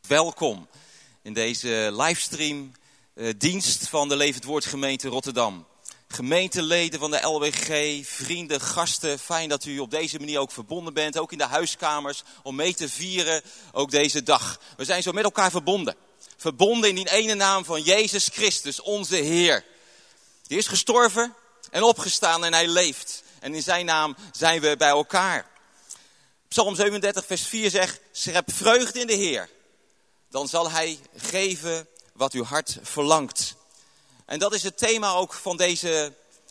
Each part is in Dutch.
Welkom in deze livestream dienst van de Levend Woord Gemeente Rotterdam. Gemeenteleden van de LWG, vrienden, gasten, fijn dat u op deze manier ook verbonden bent. Ook in de huiskamers om mee te vieren, ook deze dag. We zijn zo met elkaar verbonden. Verbonden in die ene naam van Jezus Christus, onze Heer. Die is gestorven en opgestaan en hij leeft. En in zijn naam zijn we bij elkaar. Psalm 37 vers 4 zegt, schep vreugde in de Heer. Dan zal hij geven wat uw hart verlangt. En dat is het thema ook van deze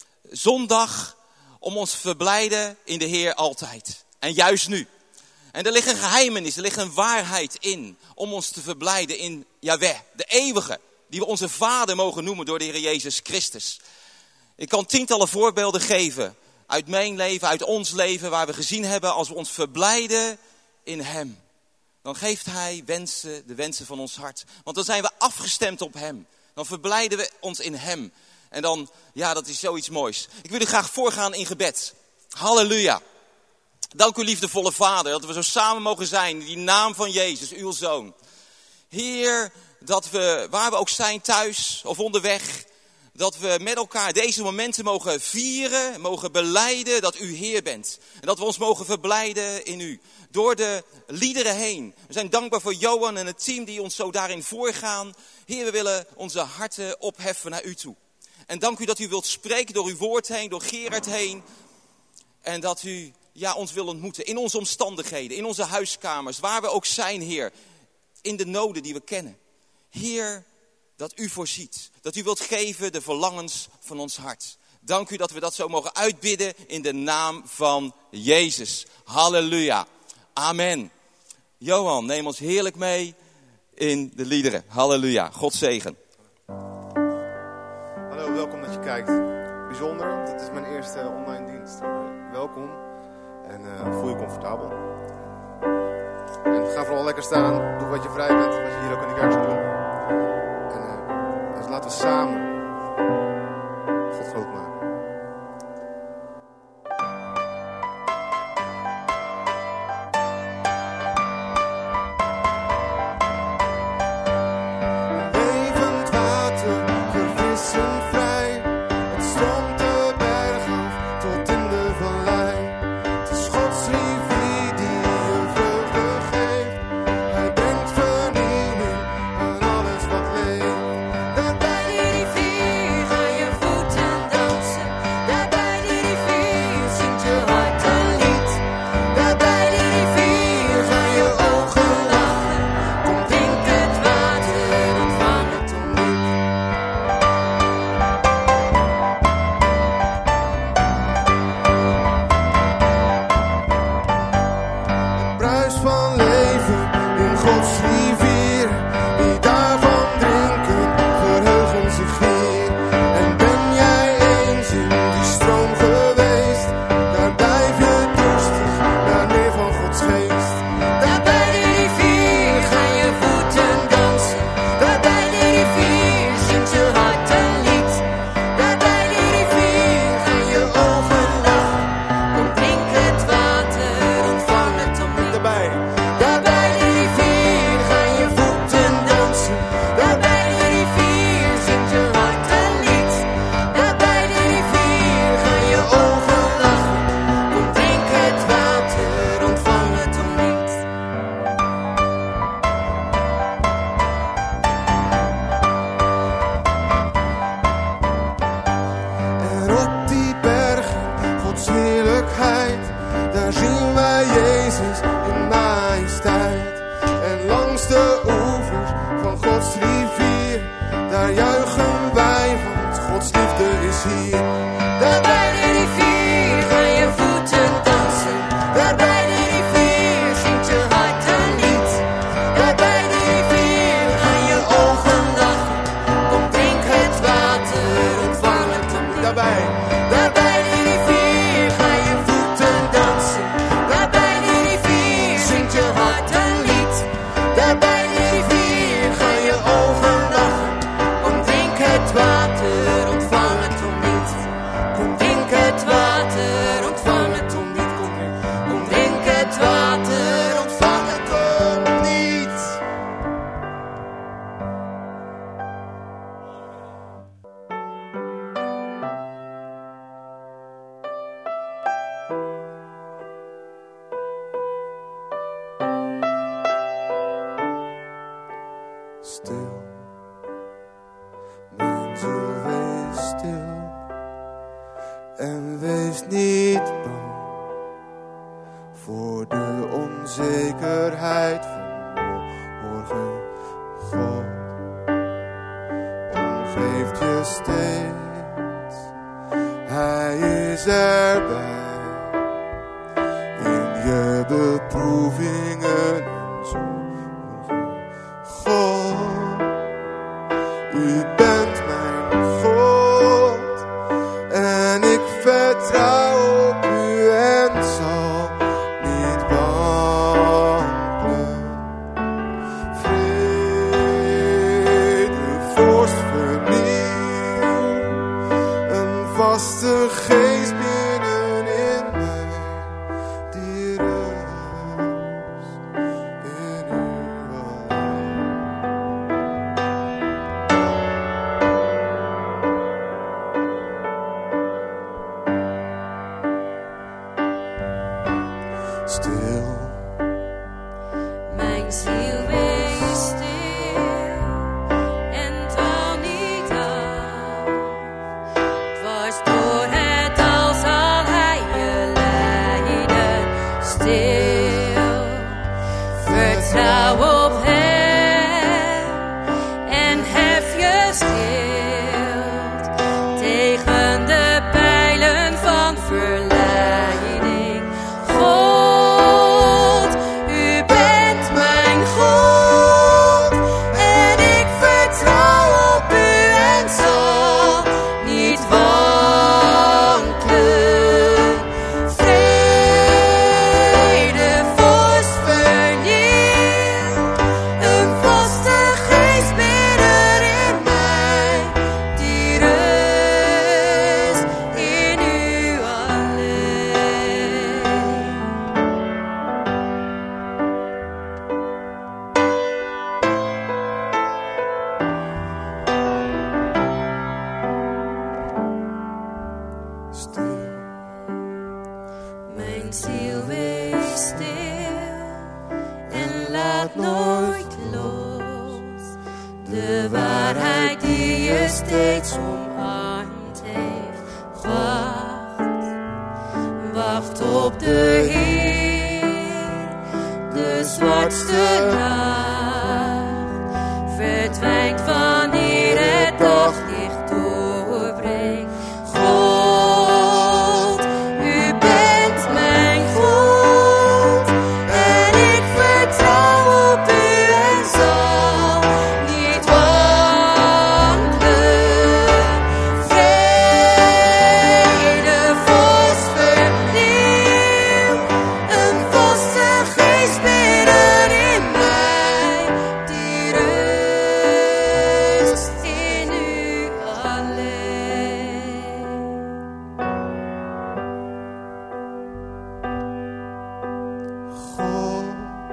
zondag. Om ons te verblijden in de Heer altijd. En juist nu. En er ligt een geheimenis, er ligt een waarheid in. Om ons te verblijden in Yahweh, de eeuwige. Die we onze Vader mogen noemen door de Heer Jezus Christus. Ik kan tientallen voorbeelden geven. Uit mijn leven, uit ons leven. Waar we gezien hebben als we ons verblijden in hem. Dan geeft hij wensen, de wensen van ons hart. Want dan zijn we afgestemd op hem. Dan verblijden we ons in hem. En dan, ja, dat is zoiets moois. Ik wil u graag voorgaan in gebed. Halleluja. Dank u liefdevolle Vader, dat we zo samen mogen zijn. In die naam van Jezus, uw Zoon. Heer, dat we, waar we ook zijn, thuis of onderweg. Dat we met elkaar deze momenten mogen vieren, mogen belijden dat u Heer bent. En dat we ons mogen verblijden in u. Door de liederen heen. We zijn dankbaar voor Johan en het team die ons zo daarin voorgaan. Heer, we willen onze harten opheffen naar u toe. En dank u dat u wilt spreken door uw woord heen, door Gerard heen. En dat u ons wil ontmoeten in onze omstandigheden, in onze huiskamers. Waar we ook zijn, Heer. In de noden die we kennen. Heer, dat u voorziet. Dat u wilt geven de verlangens van ons hart. Dank u dat we dat zo mogen uitbidden in de naam van Jezus. Halleluja. Amen. Johan, neem ons heerlijk mee in de liederen. Halleluja. God zegen. Hallo, welkom dat je kijkt. Bijzonder, dit is mijn eerste online dienst. Welkom en voel je comfortabel. En ga vooral lekker staan. Doe wat je vrij bent, wat je hier ook in de kerk zou doen. En dus laten we samen God groot maken. Daar bij de rivier ga je voeten dansen. Daar bij de rivier zingt je hart een lied. stil. Mijn ziel, wees stil. En wees niet bang voor de onzekerheid van morgen. God omgeeft je steeds. Hij is erbij in je beproevingen en zorgen. God, u bent mijn God en ik vertrouw op u en zal niet wankelen. Vrede, vorst, vernieuw, een vaste geest binnenin mij, die rust in u alleen. Stil, Mijn ziel wees stil en dwaal niet af. Dwars door het dal zal hij je leiden. Stil, vertrouw op hem en hef je schild tegen de pijlen van verleiding. God, u bent mijn God en ik vertrouw op u en zal niet wankelen. Vrede, vorst, vernieuw, een vaste geest binnenin mij, die rust in u alleen. stil, Mijn ziel wees stil en laat nooit los. De waarheid die je steeds omarmd heeft. Wacht op de Heer. De zwartste nacht verdwijnt wanneer het daglicht doorbreekt. God, u bent mijn God en ik vertrouw op u en zal niet wankelen. Vrede, vorst, vernieuw, een vaste geest binnenin mij, die rust in u alleen. God,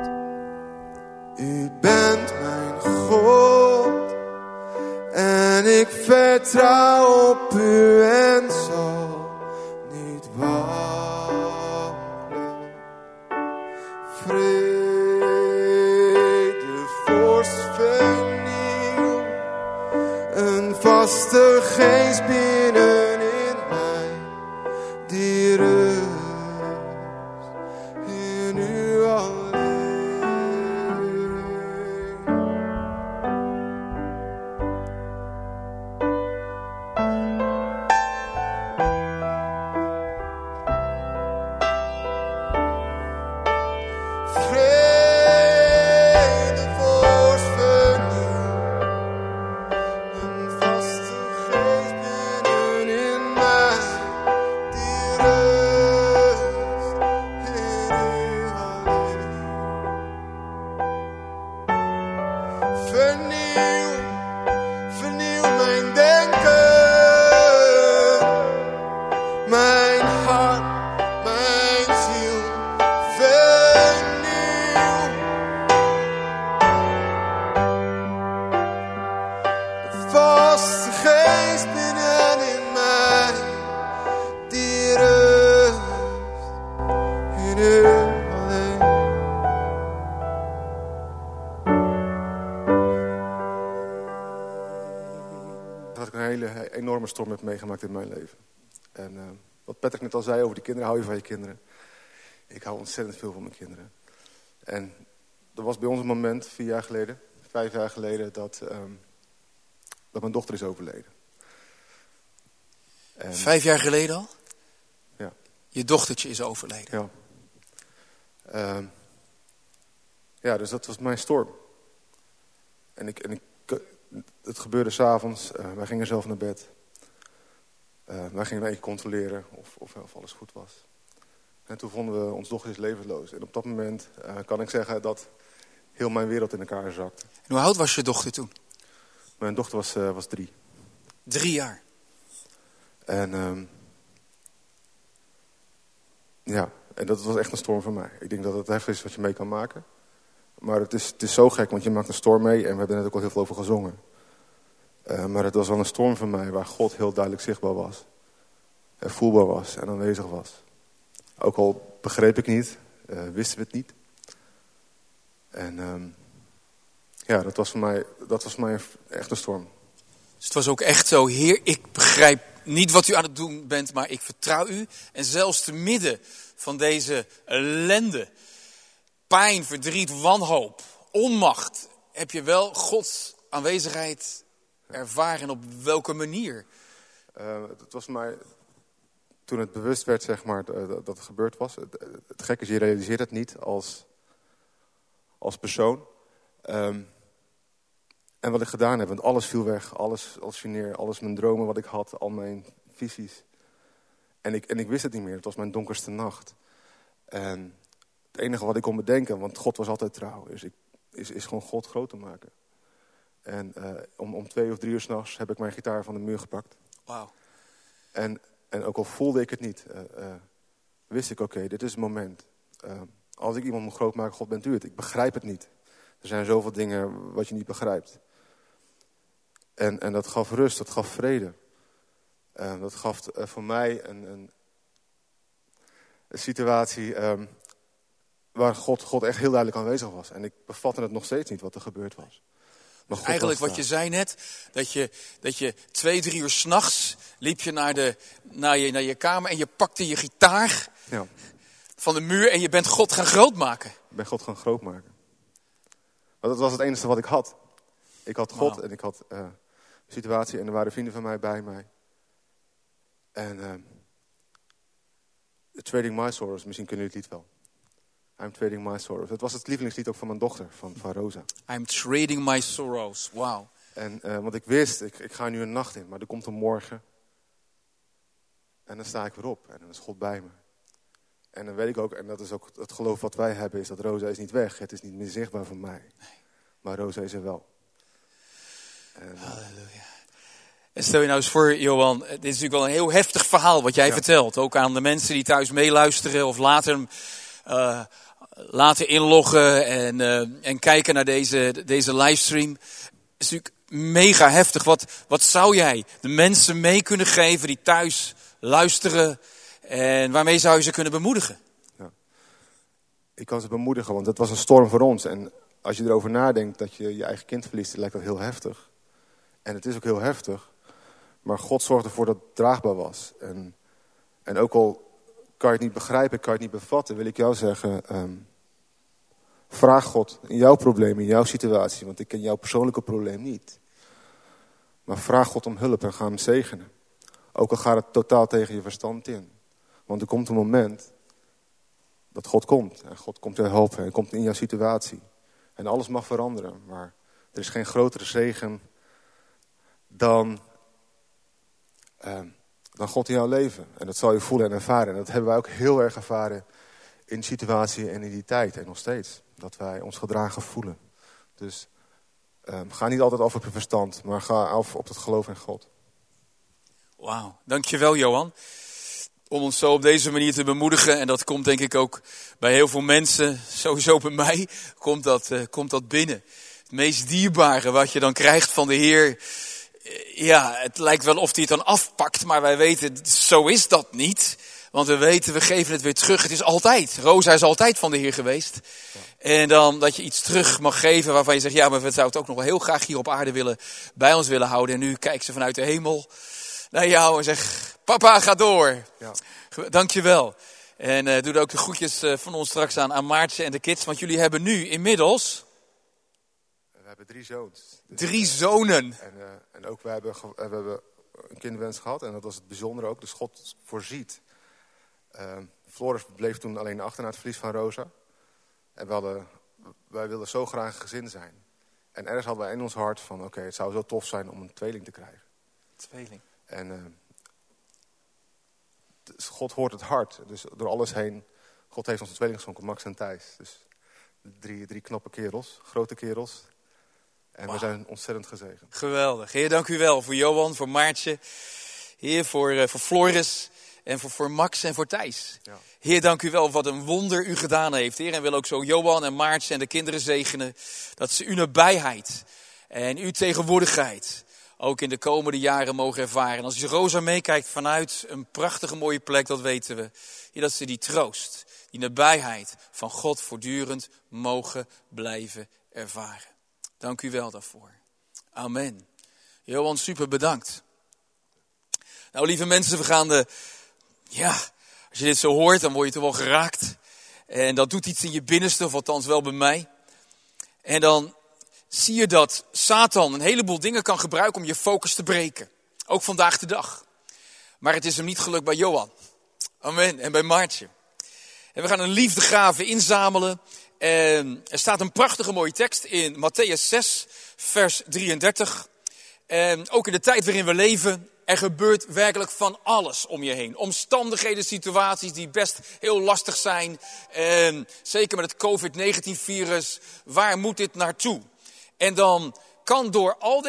u bent mijn God en ik vertrouw op u en zal niet wankelen. Vrede, vorst, vernieuw, een vaste geest binnenin mij, die rust in u alleen. Vrede, vorst, vernieuw, een vaste geest binnenin mij, die rust in u alleen. Vernieuw, vernieuw mijn denken, mijn hart, mijn ziel. Vernieuw de vaste geest binnenin mij, die rust in u alleen. hele enorme storm heb meegemaakt in mijn leven. En wat Patrick net al zei over die kinderen, hou je van je kinderen. Ik hou ontzettend veel van mijn kinderen. En er was bij ons een moment, 5 jaar geleden, dat mijn dochter is overleden. En, 5 jaar geleden al? Ja. Je dochtertje is overleden. Ja. Ja, dus dat was mijn storm. En het gebeurde 's avonds. Wij gingen zelf naar bed. Wij gingen even controleren of alles goed was. En toen vonden we ons dochter levensloos. En op dat moment kan ik zeggen dat heel mijn wereld in elkaar zakte. En hoe oud was je dochter toen? Mijn dochter was 3. 3 jaar. En en dat was echt een storm voor mij. Ik denk dat het heftig is wat je mee kan maken. Maar het is zo gek, want je maakt een storm mee. En we hebben net ook al heel veel over gezongen. Maar het was wel een storm voor mij waar God heel duidelijk zichtbaar was. En voelbaar was en aanwezig was. Ook al begreep ik niet, wisten we het niet. En dat was voor mij echt een storm. Dus het was ook echt zo, Heer, ik begrijp niet wat u aan het doen bent, maar ik vertrouw u. En zelfs te midden van deze ellende, pijn, verdriet, wanhoop, onmacht, heb je wel Gods aanwezigheid ervaren. En op welke manier? Het was mij, toen het bewust werd, zeg maar, dat het gebeurd was. Het gekke is, je realiseert het niet als persoon. En wat ik gedaan heb, want alles viel weg. Alles neer, alles mijn dromen wat ik had, al mijn visies. En ik wist het niet meer, het was mijn donkerste nacht. En het enige wat ik kon bedenken, want God was altijd trouw, is gewoon God groot te maken. En om 2 of 3 uur 's nachts heb ik mijn gitaar van de muur gepakt. Wauw. En ook al voelde ik het niet, wist ik, oké, dit is het moment. Als ik iemand moet groot maken, God bent u het. Ik begrijp het niet. Er zijn zoveel dingen wat je niet begrijpt. En dat gaf rust, dat gaf vrede. Dat gaf voor mij een situatie waar God echt heel duidelijk aanwezig was. En ik bevatte het nog steeds niet wat er gebeurd was. Maar God Eigenlijk was wat je zei net, dat je 2, 3 uur 's nachts liep je naar je kamer en je pakte je gitaar van de muur en je bent God gaan grootmaken. Ik ben God gaan grootmaken. Want dat was het enige wat ik had. Ik had God en ik had een situatie en er waren vrienden van mij bij mij. En Trading My Sorrows, misschien kunnen jullie het lied wel. I'm Trading My Sorrows. Het was het lievelingslied ook van mijn dochter, van Rosa. I'm trading my sorrows. Wauw. En want ik wist, ik ga nu een nacht in, maar er komt een morgen. En dan sta ik weer op en dan is God bij me. En dan weet ik ook, en dat is ook het geloof wat wij hebben, is dat Rosa is niet weg. Het is niet meer zichtbaar voor mij. Nee. Maar Rosa is er wel. Halleluja. En stel je nou eens voor, Johan, dit is natuurlijk wel een heel heftig verhaal wat jij vertelt. Ook aan de mensen die thuis meeluisteren of later inloggen en kijken naar deze livestream. Het is natuurlijk mega heftig. Wat zou jij de mensen mee kunnen geven die thuis luisteren en waarmee zou je ze kunnen bemoedigen? Ja. Ik kan ze bemoedigen, want het was een storm voor ons. En als je erover nadenkt dat je je eigen kind verliest, lijkt dat heel heftig. En het is ook heel heftig. Maar God zorgde ervoor dat het draagbaar was. En ook al kan je het niet begrijpen, kan je het niet bevatten, wil ik jou zeggen, vraag God in jouw probleem, in jouw situatie. Want ik ken jouw persoonlijke probleem niet. Maar vraag God om hulp en ga hem zegenen. Ook al gaat het totaal tegen je verstand in. Want er komt een moment dat God komt. En God komt je helpen en komt in jouw situatie. En alles mag veranderen. Maar er is geen grotere zegen dan God in jouw leven. En dat zal je voelen en ervaren. En dat hebben wij ook heel erg ervaren in die situatie en in die tijd. En nog steeds. Dat wij ons gedragen voelen. Dus ga niet altijd af op je verstand. Maar ga af op het geloof in God. Wauw, dankjewel Johan. Om ons zo op deze manier te bemoedigen. En dat komt denk ik ook bij heel veel mensen. Sowieso bij mij komt dat binnen. Het meest dierbare wat je dan krijgt van de Heer. Ja, het lijkt wel of hij het dan afpakt. Maar wij weten, zo is dat niet. Want we weten, we geven het weer terug. Het is altijd. Rosa is altijd van de Heer geweest. Ja. En dan dat je iets terug mag geven waarvan je zegt, ja, maar we zouden het ook nog wel heel graag hier op aarde bij ons willen houden. En nu kijkt ze vanuit de hemel naar jou en zegt, papa, ga door. Ja. Dankjewel. En doe ook de groetjes van ons straks aan Maartje en de kids. Want jullie hebben nu inmiddels... We hebben 3 zoons. Dus 3 zonen. En ook we hebben een kinderwens gehad. En dat was het bijzondere ook. Dus God voorziet. Floris bleef toen alleen achter na het verlies van Rosa. En wij wilden zo graag een gezin zijn. En ergens hadden wij in ons hart van, oké, het zou zo tof zijn om een tweeling te krijgen. Tweeling. En dus God hoort het hart. Dus door alles heen, God heeft ons een tweeling geschonken, Max en Thijs. Dus 3 knappe kerels, grote kerels. En we zijn ontzettend gezegend. Geweldig. Heer, dank u wel voor Johan, voor Maartje. Heer, voor Floris en voor Max en voor Thijs. Ja. Heer, dank u wel wat een wonder u gedaan heeft. Heer, en wil ook zo Johan en Maartje en de kinderen zegenen. Dat ze uw nabijheid en uw tegenwoordigheid ook in de komende jaren mogen ervaren. En als je Rosa meekijkt vanuit een prachtige mooie plek, dat weten we. Heer, dat ze die troost, die nabijheid van God voortdurend mogen blijven ervaren. Dank u wel daarvoor. Amen. Johan, super bedankt. Nou, lieve mensen, we gaan als je dit zo hoort, dan word je toch wel geraakt. En dat doet iets in je binnenste, of althans wel bij mij. En dan zie je dat Satan een heleboel dingen kan gebruiken om je focus te breken. Ook vandaag de dag. Maar het is hem niet gelukt bij Johan. Amen. En bij Maartje. En we gaan een liefdegave inzamelen. En er staat een prachtige mooie tekst in Mattheüs 6, vers 33. En ook in de tijd waarin we leven, er gebeurt werkelijk van alles om je heen. Omstandigheden, situaties die best heel lastig zijn. En zeker met het COVID-19-virus, waar moet dit naartoe? En dan kan door al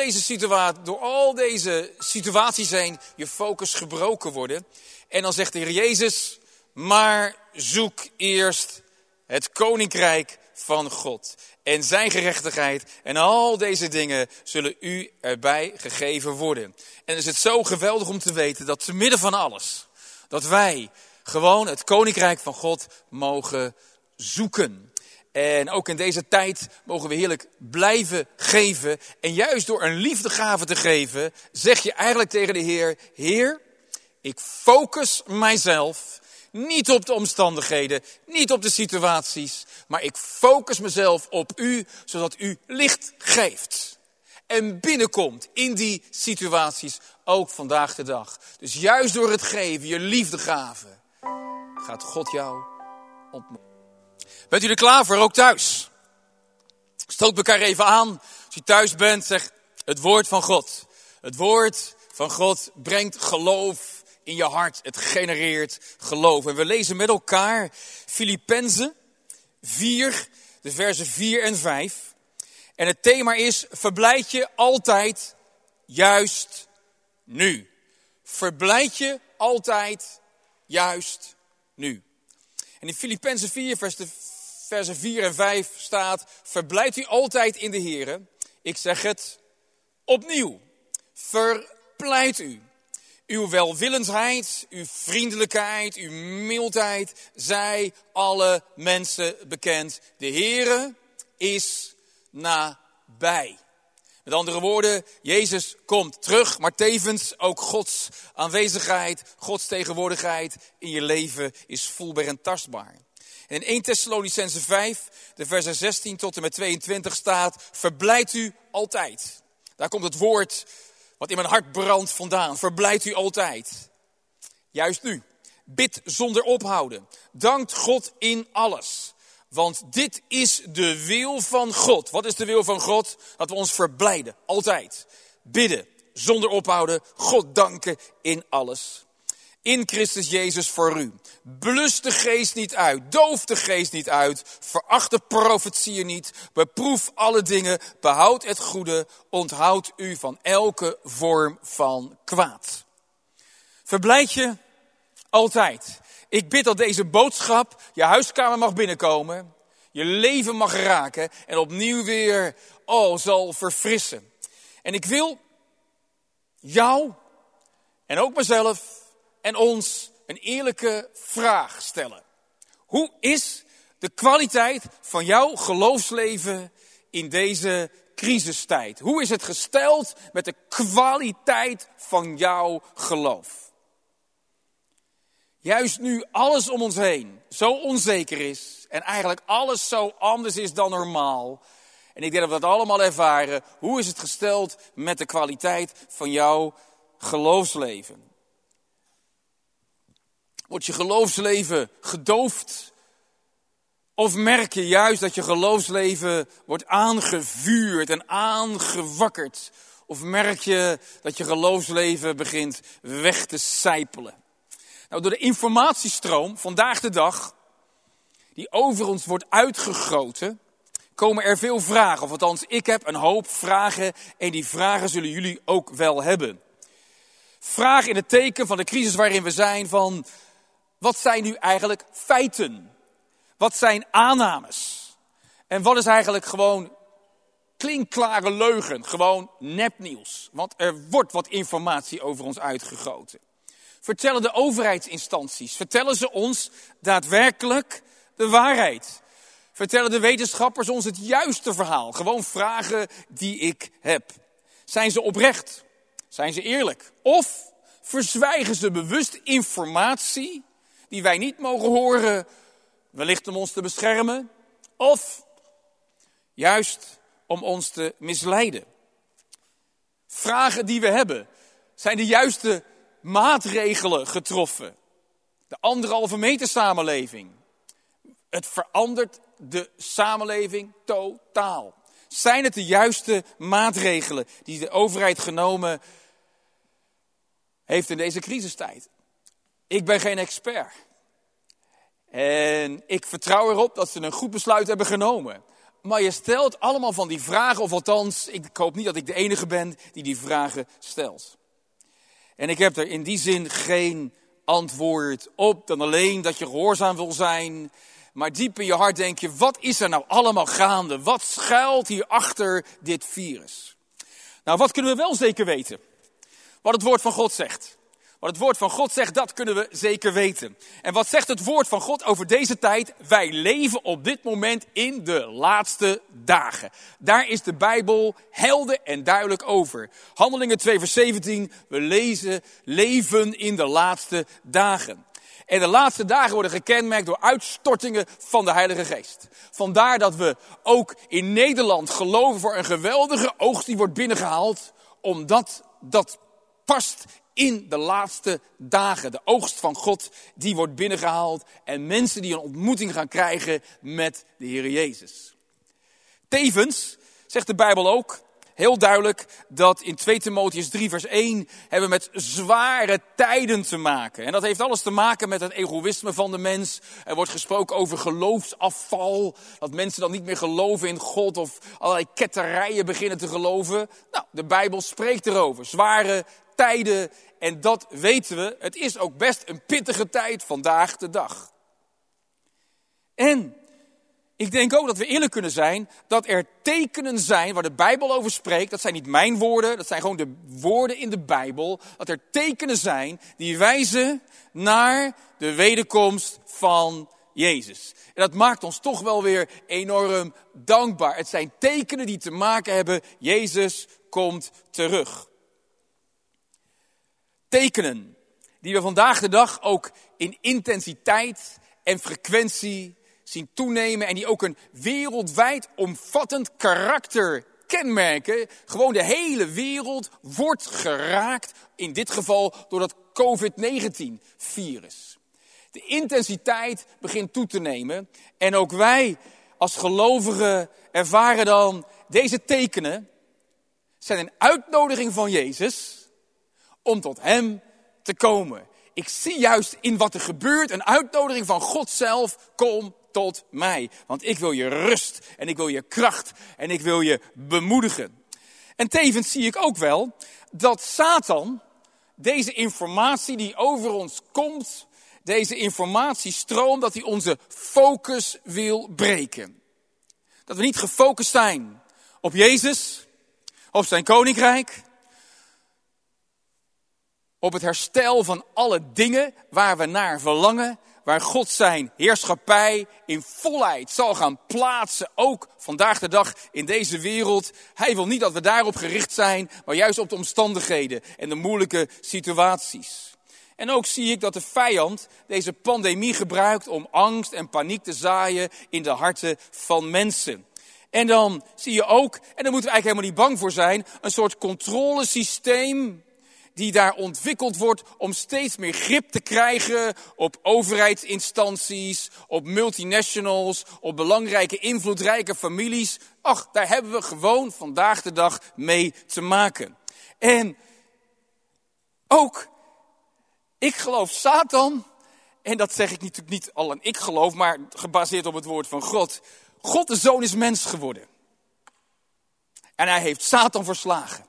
deze situaties heen je focus gebroken worden. En dan zegt de Heer Jezus, maar zoek eerst het koninkrijk van God en zijn gerechtigheid en al deze dingen zullen u erbij gegeven worden. En dan is het zo geweldig om te weten dat te midden van alles, dat wij gewoon het koninkrijk van God mogen zoeken. En ook in deze tijd mogen we heerlijk blijven geven. En juist door een liefdegave te geven, zeg je eigenlijk tegen de Heer, Heer, ik focus mijzelf niet op de omstandigheden, niet op de situaties, maar ik focus mezelf op u, zodat u licht geeft. En binnenkomt in die situaties, ook vandaag de dag. Dus juist door het geven, je liefdegave, gaat God jou ontmoeten. Bent u er klaar voor, ook thuis? Stoot elkaar even aan. Als u thuis bent, zeg het woord van God. Het woord van God brengt geloof in je hart. Het genereert geloof. En we lezen met elkaar Filippenzen 4, de versen 4 en 5. En het thema is, verblijd je altijd juist nu. Verblijd je altijd juist nu. En in Filippenzen 4, versen 4 en 5 staat, verblijd u altijd in de Here. Ik zeg het opnieuw. Verblijd u. Uw welwillendheid, uw vriendelijkheid, uw mildheid, zij alle mensen bekend. De Heere is nabij. Met andere woorden, Jezus komt terug, maar tevens ook Gods aanwezigheid, Gods tegenwoordigheid in je leven is voelbaar en tastbaar. En in 1 Thessalonicenzen 5, de versen 16 tot en met 22 staat, verblijd u altijd. Daar komt het woord wat in mijn hart brandt vandaan. Verblijd u altijd. Juist nu. Bid zonder ophouden. Dankt God in alles. Want dit is de wil van God. Wat is de wil van God? Dat we ons verblijden. Altijd. Bidden zonder ophouden. God danken in alles. In Christus Jezus voor u. Blus de geest niet uit. Doof de geest niet uit. Veracht de profetieën niet. Beproef alle dingen. Behoud het goede. Onthoud u van elke vorm van kwaad. Verblijd je altijd. Ik bid dat deze boodschap je huiskamer mag binnenkomen. Je leven mag raken. En opnieuw weer zal verfrissen. En ik wil jou en ook mezelf en ons een eerlijke vraag stellen. Hoe is de kwaliteit van jouw geloofsleven in deze crisistijd? Hoe is het gesteld met de kwaliteit van jouw geloof? Juist nu alles om ons heen zo onzeker is en eigenlijk alles zo anders is dan normaal. En ik denk dat we dat allemaal ervaren. Hoe is het gesteld met de kwaliteit van jouw geloofsleven? Wordt je geloofsleven gedoofd? Of merk je juist dat je geloofsleven wordt aangevuurd en aangewakkerd? Of merk je dat je geloofsleven begint weg te sijpelen? Nou, door de informatiestroom vandaag de dag, die over ons wordt uitgegoten, komen er veel vragen. Of althans, ik heb een hoop vragen en die vragen zullen jullie ook wel hebben. Vragen in het teken van de crisis waarin we zijn van, wat zijn nu eigenlijk feiten? Wat zijn aannames? En wat is eigenlijk gewoon klinkklare leugen? Gewoon nepnieuws. Want er wordt wat informatie over ons uitgegoten. Vertellen de overheidsinstanties, vertellen ze ons daadwerkelijk de waarheid? Vertellen de wetenschappers ons het juiste verhaal? Gewoon vragen die ik heb. Zijn ze oprecht? Zijn ze eerlijk? Of verzwijgen ze bewust informatie die wij niet mogen horen, wellicht om ons te beschermen? Of juist om ons te misleiden? Vragen die we hebben. Zijn de juiste maatregelen getroffen? De 1,5 meter samenleving. Het verandert de samenleving totaal. Zijn het de juiste maatregelen die de overheid genomen heeft in deze crisistijd? Ik ben geen expert. En ik vertrouw erop dat ze een goed besluit hebben genomen. Maar je stelt allemaal van die vragen, of althans, ik hoop niet dat ik de enige ben die die vragen stelt. En ik heb er in die zin geen antwoord op, dan alleen dat je gehoorzaam wil zijn. Maar diep in je hart denk je, wat is er nou allemaal gaande? Wat schuilt hier achter dit virus? Nou, wat kunnen we wel zeker weten? Wat het woord van God zegt. Wat het woord van God zegt, dat kunnen we zeker weten. En wat zegt het woord van God over deze tijd? Wij leven op dit moment in de laatste dagen. Daar is de Bijbel helder en duidelijk over. Handelingen 2 vers 17, we leven in de laatste dagen. En de laatste dagen worden gekenmerkt door uitstortingen van de Heilige Geest. Vandaar dat we ook in Nederland geloven voor een geweldige oogst die wordt binnengehaald. Omdat dat past in de laatste dagen. De oogst van God die wordt binnengehaald. En mensen die een ontmoeting gaan krijgen met de Heer Jezus. Tevens zegt de Bijbel ook heel duidelijk dat in 2 Timotheüs 3 vers 1 hebben we met zware tijden te maken. En dat heeft alles te maken met het egoïsme van de mens. Er wordt gesproken over geloofsafval. Dat mensen dan niet meer geloven in God of allerlei ketterijen beginnen te geloven. Nou, de Bijbel spreekt erover. Zware tijden en dat weten we. Het is ook best een pittige tijd vandaag de dag. En ik denk ook dat we eerlijk kunnen zijn dat er tekenen zijn waar de Bijbel over spreekt. Dat zijn niet mijn woorden, dat zijn gewoon de woorden in de Bijbel. Dat er tekenen zijn die wijzen naar de wederkomst van Jezus. En dat maakt ons toch wel weer enorm dankbaar. Het zijn tekenen die te maken hebben, Jezus komt terug. Tekenen die we vandaag de dag ook in intensiteit en frequentie zien toenemen en die ook een wereldwijd omvattend karakter kenmerken. Gewoon de hele wereld wordt geraakt, in dit geval door dat COVID-19-virus. De intensiteit begint toe te nemen en ook wij als gelovigen ervaren dan deze tekenen zijn een uitnodiging van Jezus om tot hem te komen. Ik zie juist in wat er gebeurt een uitnodiging van God zelf, kom tot mij. Want ik wil je rust en ik wil je kracht en ik wil je bemoedigen. En tevens zie ik ook wel dat Satan deze informatie die over ons komt, deze informatiestroom, dat hij onze focus wil breken. Dat we niet gefocust zijn op Jezus, op zijn koninkrijk, op het herstel van alle dingen waar we naar verlangen, waar God zijn heerschappij in volheid zal gaan plaatsen, ook vandaag de dag in deze wereld. Hij wil niet dat we daarop gericht zijn, maar juist op de omstandigheden en de moeilijke situaties. En ook zie ik dat de vijand deze pandemie gebruikt om angst en paniek te zaaien in de harten van mensen. En dan zie je ook, en daar moeten we eigenlijk helemaal niet bang voor zijn, een soort controlesysteem die daar ontwikkeld wordt om steeds meer grip te krijgen op overheidsinstanties, op multinationals, op belangrijke invloedrijke families. Ach, daar hebben we gewoon vandaag de dag mee te maken. En ook, ik geloof Satan, en dat zeg ik natuurlijk niet alleen ik geloof, maar gebaseerd op het woord van God. God de Zoon is mens geworden. En hij heeft Satan verslagen.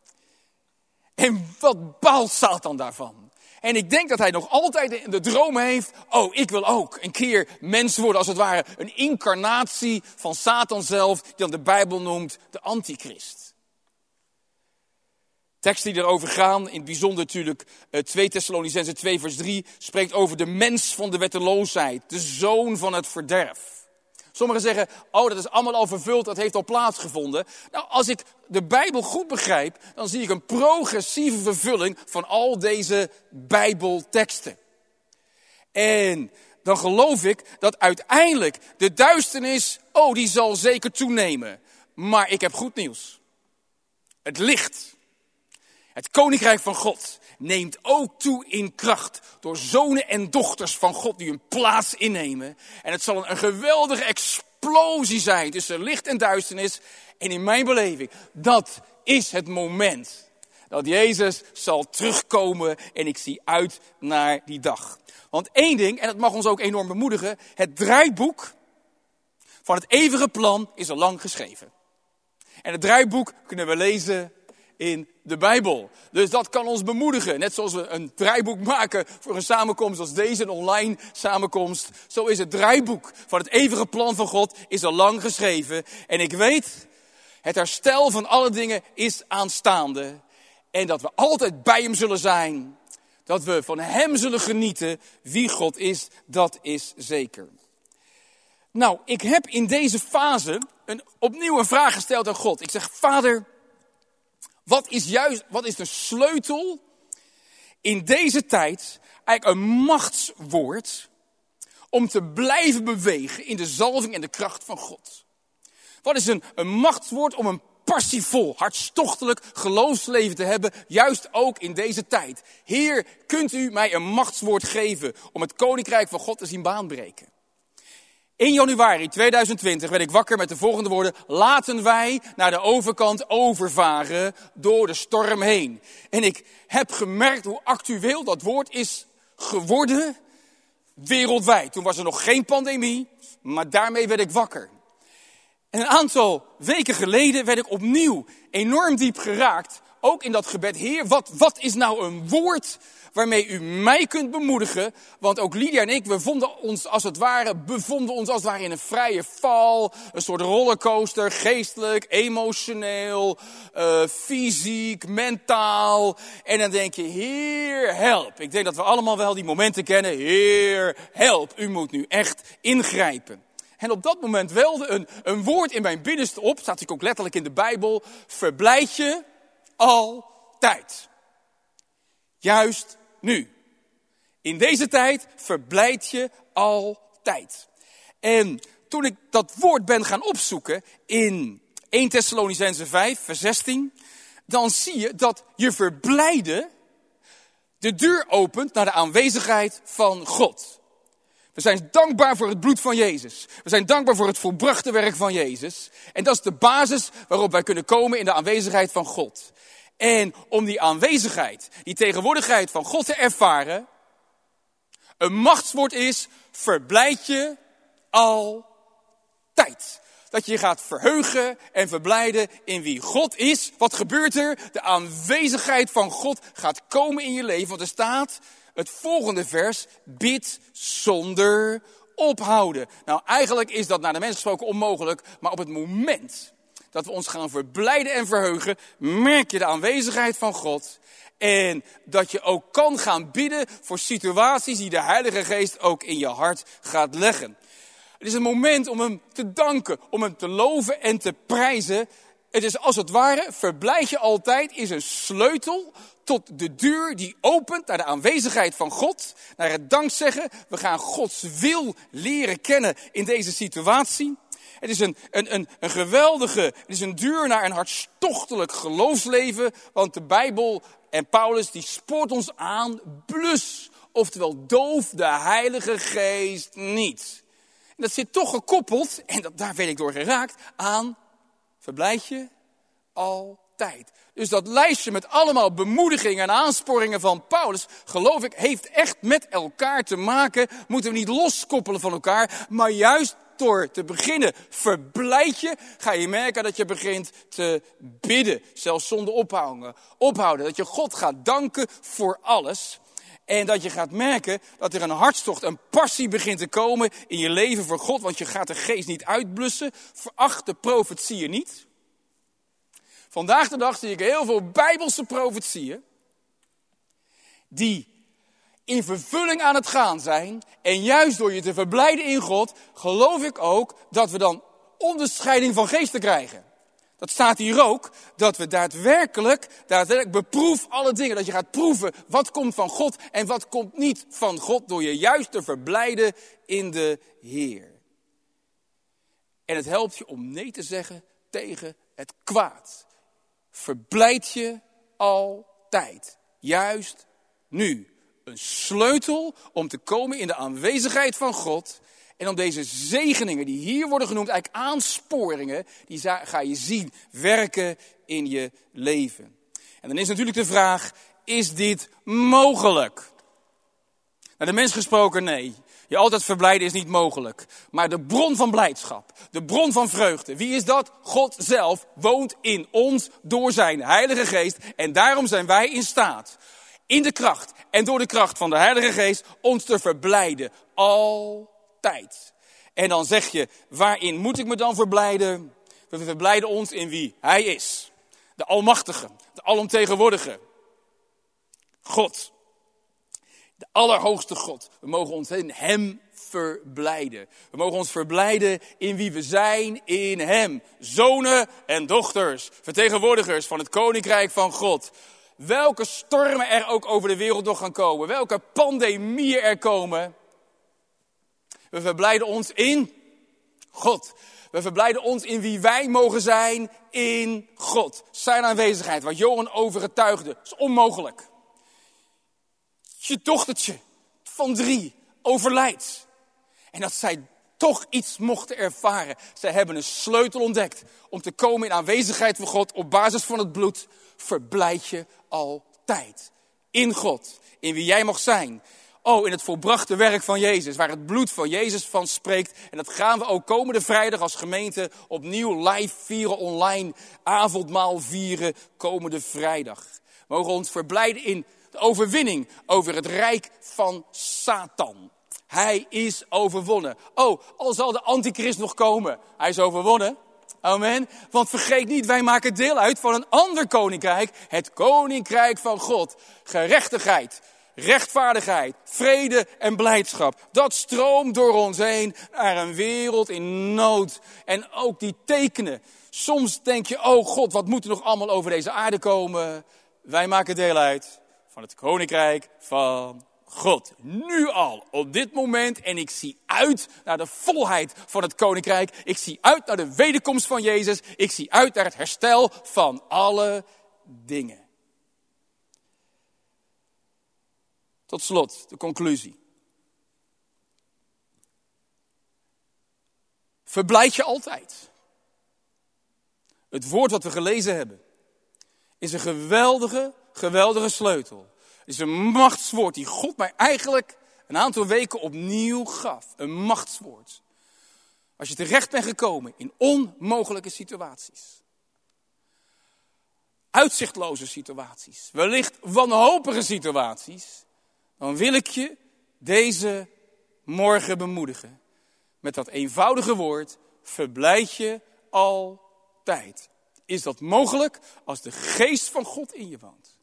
En wat baalt Satan daarvan? En ik denk dat hij nog altijd de droom heeft, oh, ik wil ook een keer mens worden, als het ware een incarnatie van Satan zelf, die dan de Bijbel noemt de antichrist. Teksten die erover gaan, in het bijzonder natuurlijk 2 Thessalonicenzen 2 vers 3, spreekt over de mens van de wetteloosheid, de zoon van het verderf. Sommigen zeggen, oh, dat is allemaal al vervuld, dat heeft al plaatsgevonden. Nou, als ik de Bijbel goed begrijp, dan zie ik een progressieve vervulling van al deze Bijbelteksten. En dan geloof ik dat uiteindelijk de duisternis, oh, die zal zeker toenemen. Maar ik heb goed nieuws. Het licht, het koninkrijk van God, neemt ook toe in kracht door zonen en dochters van God die hun plaats innemen. En het zal een geweldige explosie zijn tussen licht en duisternis. En in mijn beleving, dat is het moment dat Jezus zal terugkomen en ik zie uit naar die dag. Want één ding, en dat mag ons ook enorm bemoedigen, het draaiboek van het eeuwige plan is al lang geschreven. En het draaiboek kunnen we lezen in de Bijbel. Dus dat kan ons bemoedigen. Net zoals we een draaiboek maken voor een samenkomst als deze, een online samenkomst. Zo is het draaiboek van het eeuwige plan van God is al lang geschreven. En ik weet, het herstel van alle dingen is aanstaande. En dat we altijd bij hem zullen zijn. Dat we van hem zullen genieten. Wie God is, dat is zeker. Nou, ik heb in deze fase opnieuw een vraag gesteld aan God. Ik zeg, Vader, wat is de sleutel in deze tijd, eigenlijk een machtswoord, om te blijven bewegen in de zalving en de kracht van God? Wat is een machtswoord om een passievol, hartstochtelijk geloofsleven te hebben, juist ook in deze tijd? Heer, kunt u mij een machtswoord geven om het koninkrijk van God te zien baanbreken? In januari 2020 werd ik wakker met de volgende woorden: laten wij naar de overkant overvaren door de storm heen. En ik heb gemerkt hoe actueel dat woord is geworden wereldwijd. Toen was er nog geen pandemie, maar daarmee werd ik wakker. En een aantal weken geleden werd ik opnieuw enorm diep geraakt, ook in dat gebed. Heer, wat is nou een woord waarmee u mij kunt bemoedigen? Want ook Lydia en ik, we bevonden ons als het ware in een vrije val. Een soort rollercoaster, geestelijk, emotioneel, fysiek, mentaal. En dan denk je, Heer, help. Ik denk dat we allemaal wel die momenten kennen. Heer, help. U moet nu echt ingrijpen. En op dat moment welde een woord in mijn binnenste op. Staat natuurlijk ook letterlijk in de Bijbel. Verblijd je altijd. Juist nu. In deze tijd verblijd je altijd. En toen ik dat woord ben gaan opzoeken in 1 Thessalonicenzen 5 vers 16. Dan zie je dat je verblijden de deur opent naar de aanwezigheid van God. We zijn dankbaar voor het bloed van Jezus. We zijn dankbaar voor het volbrachte werk van Jezus. En dat is de basis waarop wij kunnen komen in de aanwezigheid van God. En om die aanwezigheid, die tegenwoordigheid van God te ervaren, een machtswoord is, verblijd je altijd. Dat je gaat verheugen en verblijden in wie God is. Wat gebeurt er? De aanwezigheid van God gaat komen in je leven. Want er staat het volgende vers, bid zonder ophouden. Nou, eigenlijk is dat naar de mens gesproken onmogelijk, maar op het moment dat we ons gaan verblijden en verheugen, merk je de aanwezigheid van God. En dat je ook kan gaan bidden voor situaties die de Heilige Geest ook in je hart gaat leggen. Het is een moment om hem te danken, om hem te loven en te prijzen. Het is als het ware, verblijd je altijd, is een sleutel tot de deur die opent naar de aanwezigheid van God. Naar het dankzeggen. We gaan Gods wil leren kennen in deze situatie. Het is een geweldige, het is een deur naar een hartstochtelijk geloofsleven. Want de Bijbel en Paulus die spoort ons aan, blus, oftewel doof de Heilige Geest niet. En dat zit toch gekoppeld, en daar werd ik door geraakt, aan verblijd je altijd. Dus dat lijstje met allemaal bemoedigingen en aansporingen van Paulus, geloof ik, heeft echt met elkaar te maken. Moeten we niet loskoppelen van elkaar, maar juist door te beginnen verblijd je, ga je merken dat je begint te bidden. Zelfs zonder ophouden. Dat je God gaat danken voor alles. En dat je gaat merken dat er een hartstocht, een passie begint te komen in je leven voor God. Want je gaat de geest niet uitblussen. Veracht de profetieën niet. Vandaag de dag zie ik heel veel Bijbelse profetieën die in vervulling aan het gaan zijn. En juist door je te verblijden in God, geloof ik ook dat we dan onderscheiding van geesten krijgen. Dat staat hier ook, dat we daadwerkelijk beproef alle dingen. Dat je gaat proeven wat komt van God en wat komt niet van God. Door je juist te verblijden in de Heer. En het helpt je om nee te zeggen tegen het kwaad. Verblijd je altijd. Juist nu. Een sleutel om te komen in de aanwezigheid van God. En om deze zegeningen die hier worden genoemd, eigenlijk aansporingen, die ga je zien werken in je leven. En dan is natuurlijk de vraag, is dit mogelijk? Naar de mens gesproken, nee. Je altijd verblijden is niet mogelijk. Maar de bron van blijdschap, de bron van vreugde, wie is dat? God zelf woont in ons door zijn Heilige Geest. En daarom zijn wij in staat, in de kracht en door de kracht van de Heilige Geest, ons te verblijden. Altijd. En dan zeg je, waarin moet ik me dan verblijden? We verblijden ons in wie Hij is. De Almachtige, de Alomtegenwoordige. God. De Allerhoogste God. We mogen ons in Hem verblijden. We mogen ons verblijden in wie we zijn in Hem. Zonen en dochters, vertegenwoordigers van het Koninkrijk van God. Welke stormen er ook over de wereld nog gaan komen. Welke pandemieën er komen. We verblijden ons in God. We verblijden ons in wie wij mogen zijn in God. Zijn aanwezigheid, waar Johan over getuigde, is onmogelijk. Je dochtertje van 3 overlijdt. En dat zij toch iets mochten ervaren. Zij hebben een sleutel ontdekt om te komen in aanwezigheid van God op basis van het bloed. Verblijd je altijd in God, in wie jij mag zijn. Oh, in het volbrachte werk van Jezus, waar het bloed van Jezus van spreekt. En dat gaan we ook komende vrijdag als gemeente opnieuw live vieren, online avondmaal vieren, komende vrijdag. We mogen ons verblijden in de overwinning over het rijk van Satan. Hij is overwonnen. Oh, al zal de antichrist nog komen, hij is overwonnen. Amen. Want vergeet niet, wij maken deel uit van een ander koninkrijk. Het koninkrijk van God. Gerechtigheid, rechtvaardigheid, vrede en blijdschap. Dat stroomt door ons heen naar een wereld in nood. En ook die tekenen. Soms denk je, oh God, wat moet er nog allemaal over deze aarde komen? Wij maken deel uit van het koninkrijk van God. Nu al, op dit moment. En ik zie uit naar de volheid van het koninkrijk. Ik zie uit naar de wederkomst van Jezus. Ik zie uit naar het herstel van alle dingen. Tot slot, de conclusie. Verblijd je altijd. Het woord wat we gelezen hebben is een geweldige sleutel. Het is een machtswoord die God mij eigenlijk een aantal weken opnieuw gaf. Een machtswoord. Als je terecht bent gekomen in onmogelijke situaties. Uitzichtloze situaties. Wellicht wanhopige situaties. Dan wil ik je deze morgen bemoedigen. Met dat eenvoudige woord. Verblijd je altijd. is dat mogelijk als de geest van God in je woont.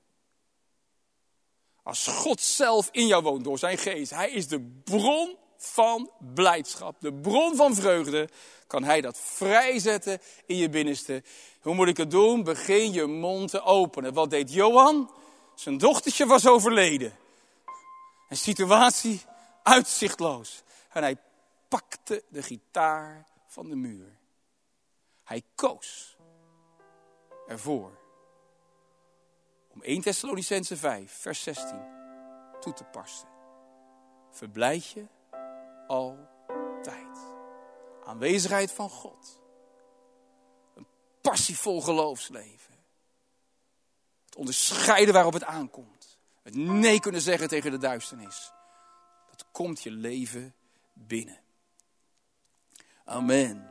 Als God zelf in jou woont door zijn geest. Hij is de bron van blijdschap, de bron van vreugde. Kan hij dat vrijzetten in je binnenste. Hoe moet ik het doen? Begin je mond te openen. Wat deed Johan? Zijn dochtertje was overleden. Een situatie uitzichtloos. En hij pakte de gitaar van de muur. Hij koos ervoor om 1 Thessalonicenzen 5, vers 16 toe te passen. Verblijd je altijd. Aanwezigheid van God. Een passievol geloofsleven. Het onderscheiden waarop het aankomt. Het nee kunnen zeggen tegen de duisternis. Dat komt je leven binnen. Amen.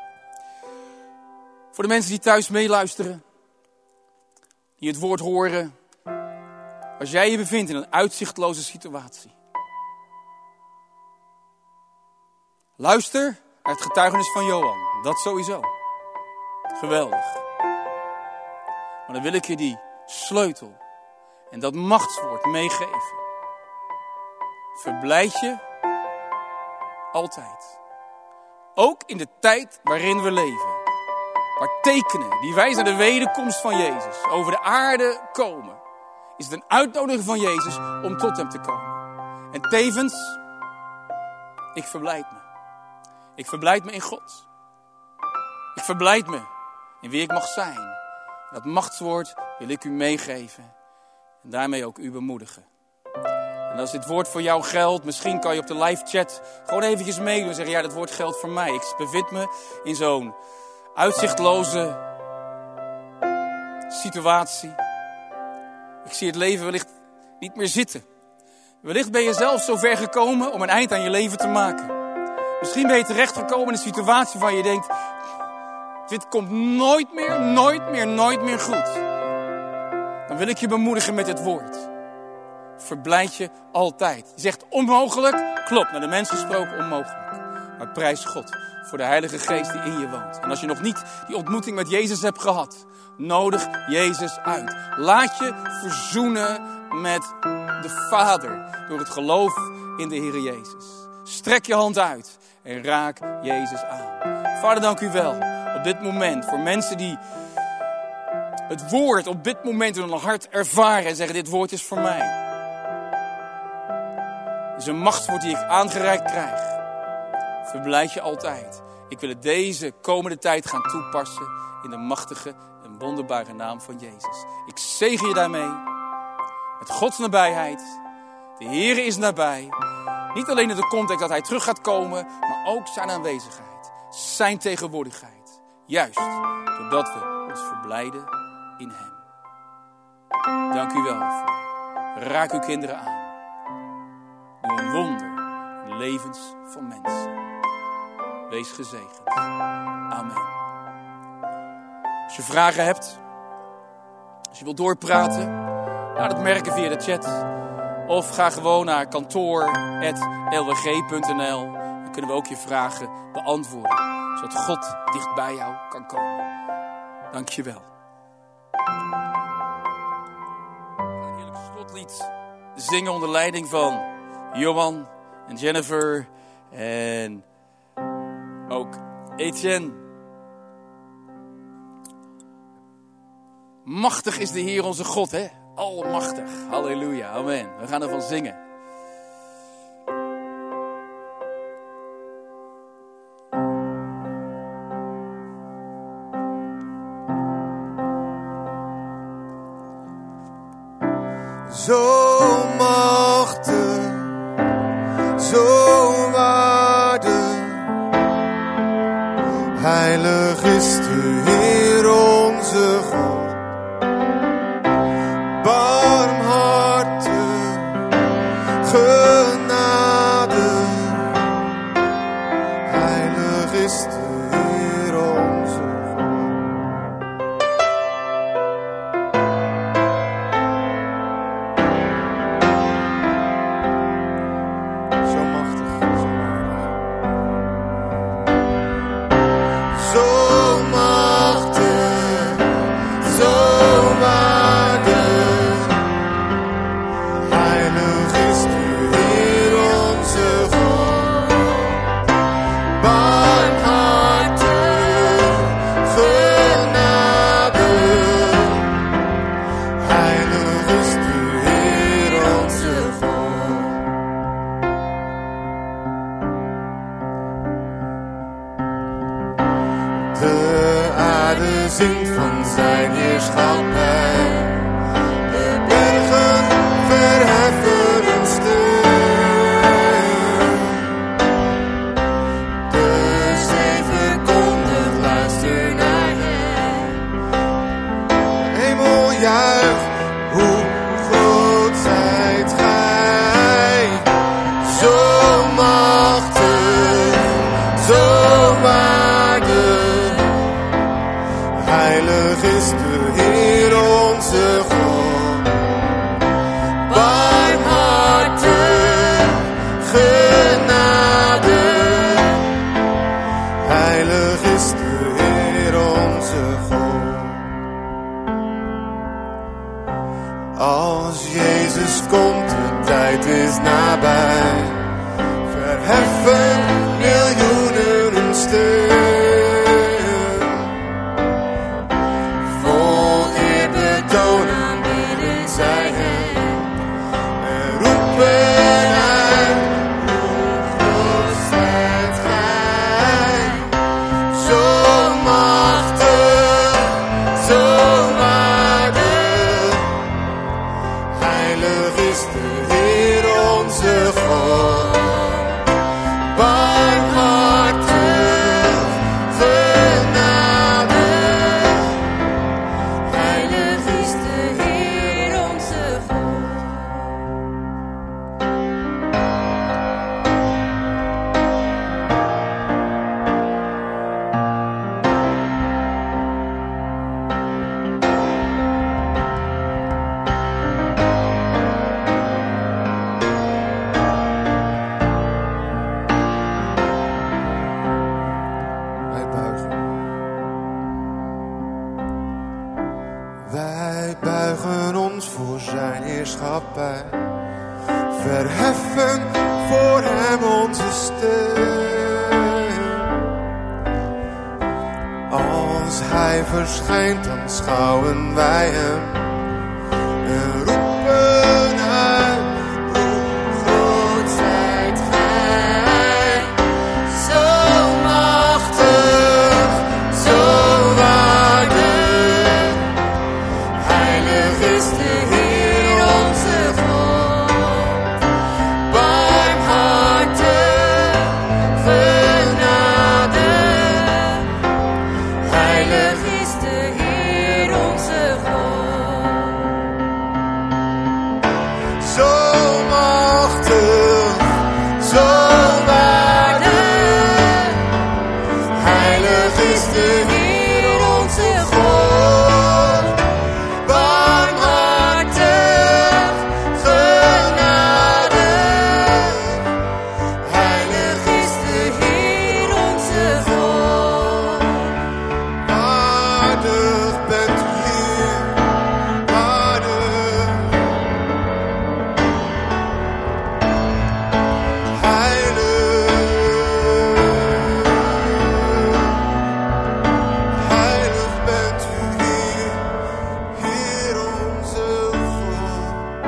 Voor de mensen die thuis meeluisteren. Die het woord horen. Als jij je bevindt in een uitzichtloze situatie. Luister naar het getuigenis van Johan. Dat sowieso. Geweldig. Maar dan wil ik je die sleutel en dat machtswoord meegeven. Verblijd je altijd. Ook in de tijd waarin we leven. Waar tekenen die wijzen naar de wederkomst van Jezus over de aarde komen. Is het een uitnodiging van Jezus om tot hem te komen. En tevens, ik verblijd me. Ik verblijd me in God. Ik verblijd me in wie ik mag zijn. Dat machtswoord wil ik u meegeven. En daarmee ook u bemoedigen. En als dit woord voor jou geldt, misschien kan je op de live chat gewoon eventjes meedoen en zeggen, ja, dat woord geldt voor mij. Ik bevind me in zo'n uitzichtloze situatie. Ik zie het leven wellicht niet meer zitten. Wellicht ben je zelf zo ver gekomen om een eind aan je leven te maken. Misschien ben je terechtgekomen in een situatie waar je denkt, dit komt nooit meer goed. Dan wil ik je bemoedigen met het woord. Verblijd je altijd. Je zegt onmogelijk, klopt, naar de mens gesproken onmogelijk. Maar prijs God voor de Heilige Geest die in je woont. En als je nog niet die ontmoeting met Jezus hebt gehad, nodig Jezus uit. Laat je verzoenen met de Vader door het geloof in de Heer Jezus. Strek je hand uit en raak Jezus aan. Vader, dank u wel op dit moment voor mensen die het woord op dit moment in hun hart ervaren en zeggen, dit woord is voor mij. Het is een machtswoord die ik aangereikt krijg. Verblijd je altijd. Ik wil het deze komende tijd gaan toepassen in de machtige en wonderbare naam van Jezus. Ik zegen je daarmee met Gods nabijheid. De Heere is nabij. Niet alleen in de context dat hij terug gaat komen, maar ook zijn aanwezigheid. Zijn tegenwoordigheid. Juist doordat we ons verblijden in hem. Dank u wel daarvoor. Raak uw kinderen aan. Doe een wonder in de levens van mensen. Wees gezegend. Amen. Als je vragen hebt, als je wilt doorpraten, laat het merken via de chat. Of ga gewoon naar kantoor@lwg.nl. Dan kunnen we ook je vragen beantwoorden. Zodat God dicht bij jou kan komen. Dank je wel. Een heerlijk slotlied zingen onder leiding van Johan en Jennifer en ook Etienne. Machtig is de Heer onze God, hè? Almachtig. Halleluja. Amen. We gaan ervan zingen. Zo machtig, zo waardig, heilig is de Heer onze God. Barmhartig, genade, heilig is de Heer onze God. zijn heerschappij. De bergen verheffen hun stem. De zee verkondigt, luister naar hem. Hemel juicht, hoe groot zijt gij. Zo machtig, zo waardig. Heilig is de Heer onze God. Barmhartig, genadig. Heilig is de Heer onze God. Als Jezus komt, de tijd is nabij. Verheffen miljoenen hun stem. Vol eerbetoon aanbidden zij hem. En roepen uit, hoe groot zijt gij. Zo machtig, zo waardig. Heilig is de Heer onze God. Barmhartig, genadig. Heilig is de Heer onze God. Wij buigen ons voor zijn heerschappij. Verheffen voor hem onze stem. Als hij verschijnt, dan schouwen wij hem. En roepen uit, hoe groot zijt gij. Zo machtig, zo waardig. Heilig is de Heer onze God. Barmhartig, genadig. Heilig is de Heer onze God. Zo machtig, zo waardig. Heilig is de Heer onze God. Barmhartig, genadig. Heilig is de Heer onze God. Waardig bent u, Heer, waardig. Heilig, heilig bent u, Heer, Heer onze God.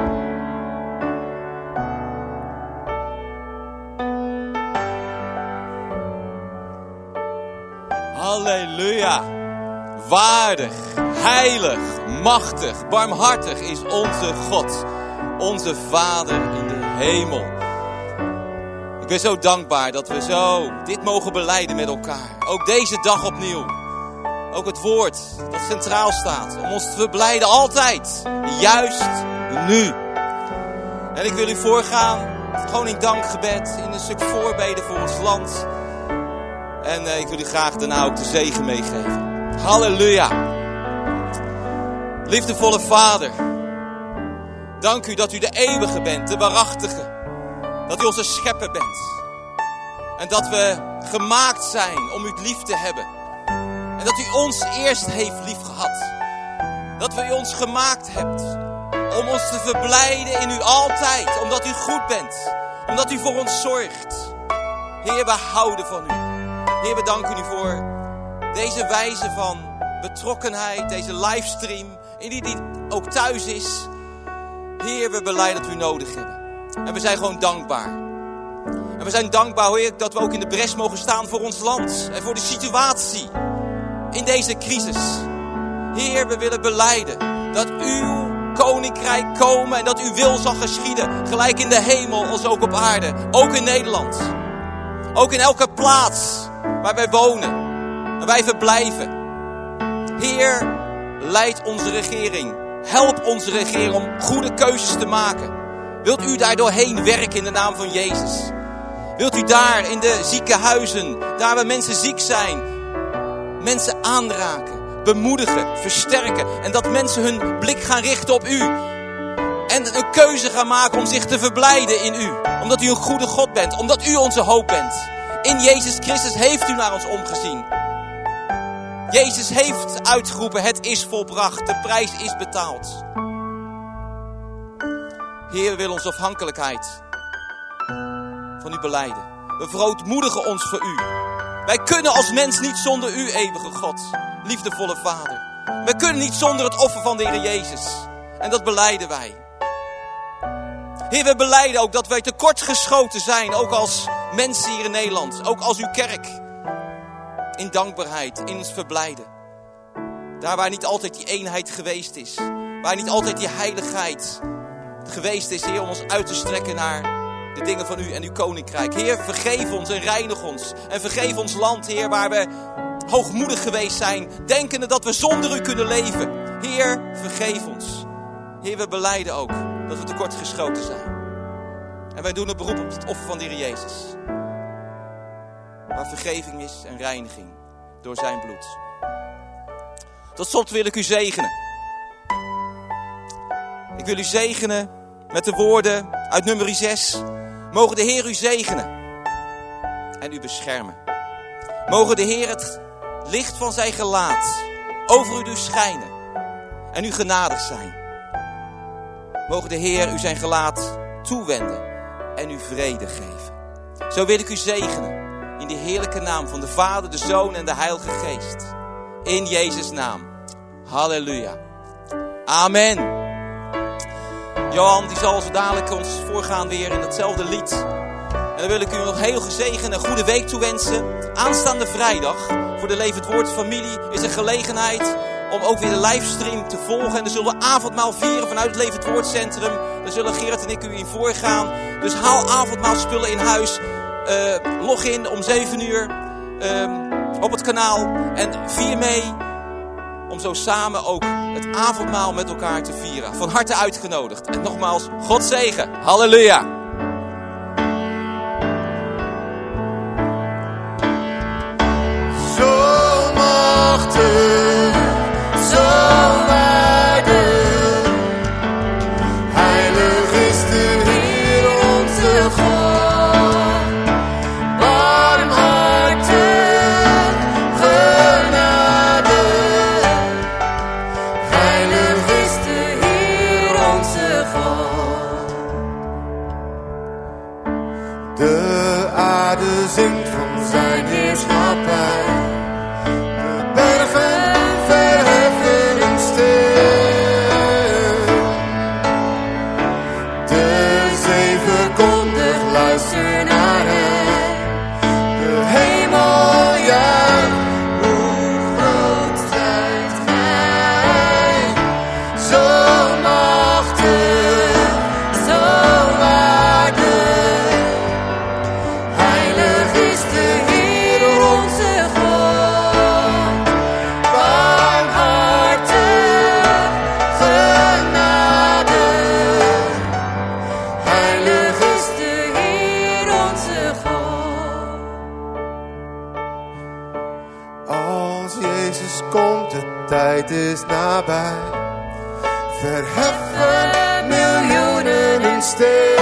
Halleluja. Waardig, heilig, machtig, barmhartig is onze God. Onze Vader in de hemel. Ik ben zo dankbaar dat we zo dit mogen belijden met elkaar. Ook deze dag opnieuw. Ook het woord dat centraal staat. Om ons te verblijden altijd. Juist nu. En ik wil u voorgaan. Gewoon in dankgebed. In een stuk voorbeden voor ons land. En ik wil u graag daarna ook de zegen meegeven. Halleluja. Liefdevolle Vader. Dank u dat u de eeuwige bent. De waarachtige. Dat u onze schepper bent. En dat we gemaakt zijn om u lief te hebben. En dat u ons eerst heeft lief gehad. Dat u ons gemaakt hebt. Om ons te verblijden in u altijd. Omdat u goed bent. Omdat u voor ons zorgt. Heer, we houden van u. Heer, we danken u voor deze wijze van betrokkenheid. Deze livestream. In die ook thuis is. Heer, we belijden dat we u nodig hebben. En we zijn gewoon dankbaar. En we zijn dankbaar, Heer, dat we ook in de bres mogen staan voor ons land. En voor de situatie in deze crisis. Heer, we willen belijden dat uw koninkrijk komen en dat uw wil zal geschieden. Gelijk in de hemel als ook op aarde. Ook in Nederland. Ook in elke plaats waar wij wonen en wij verblijven. Heer, leid onze regering. Help onze regering om goede keuzes te maken. Wilt u daar doorheen werken in de naam van Jezus? Wilt u daar in de ziekenhuizen, daar waar mensen ziek zijn, mensen aanraken, bemoedigen, versterken. En dat mensen hun blik gaan richten op u. En een keuze gaan maken om zich te verblijden in u. Omdat u een goede God bent, omdat u onze hoop bent. In Jezus Christus heeft u naar ons omgezien. Jezus heeft uitgeroepen, het is volbracht, de prijs is betaald. Heer, we willen onze afhankelijkheid van u belijden. We verootmoedigen ons voor u. Wij kunnen als mens niet zonder u, eeuwige God, liefdevolle Vader. Wij kunnen niet zonder het offer van de Heer Jezus. En dat belijden wij. Heer, we belijden ook dat wij tekortgeschoten zijn, ook als mensen hier in Nederland. Ook als uw kerk. In dankbaarheid, in ons verblijden. Daar waar niet altijd die eenheid geweest is. Waar niet altijd die heiligheid geweest is, Heer, om ons uit te strekken naar de dingen van u en uw koninkrijk. Heer, vergeef ons en reinig ons. En vergeef ons land, Heer, waar we hoogmoedig geweest zijn. Denkende dat we zonder u kunnen leven. Heer, vergeef ons. Heer, we belijden ook dat we tekortgeschoten zijn. En wij doen een beroep op het offer van de Heer Jezus. Waar vergeving is en reiniging door zijn bloed. Tot slot wil ik u zegenen. Ik wil u zegenen met de woorden uit Numeri 6. Mogen de Heer u zegenen en u beschermen. Mogen de Heer het licht van zijn gelaat over u doen schijnen en u genadig zijn. Mogen de Heer u zijn gelaat toewenden en u vrede geven. Zo wil ik u zegenen in de heerlijke naam van de Vader, de Zoon en de Heilige Geest. In Jezus' naam. Halleluja. Amen. Johan die zal zo dadelijk ons voorgaan weer in hetzelfde lied. En dan wil ik u nog heel gezegend een goede week toewensen. Aanstaande vrijdag voor de Levend Woord familie is een gelegenheid om ook weer de livestream te volgen. En dan zullen we avondmaal vieren vanuit het Levend Woord Centrum. Daar zullen Gerard en ik u in voorgaan. Dus haal avondmaalspullen in huis. Log in om 7 uur op het kanaal. En vier mee om zo samen ook het avondmaal met elkaar te vieren. Van harte uitgenodigd. En nogmaals, God zegen. Halleluja. Zo machtig, zo waardig. Heilig is de Heer onze God. Barmhartig, genadig. Heilig is de Heer onze God. De aarde zingt van zijn heerschappij. De bergen verheffen hun stem. De zee verkondigt, luister naar hem. De hemel juicht, hoe groot zijt gij. Zo machtig, zo waardig. Heilig is de Heer onze God. Barmhartig, genadig. Heilig is de Heer onze God. Als Jezus komt, de tijd is nabij. Verheffen miljoenen hun stem.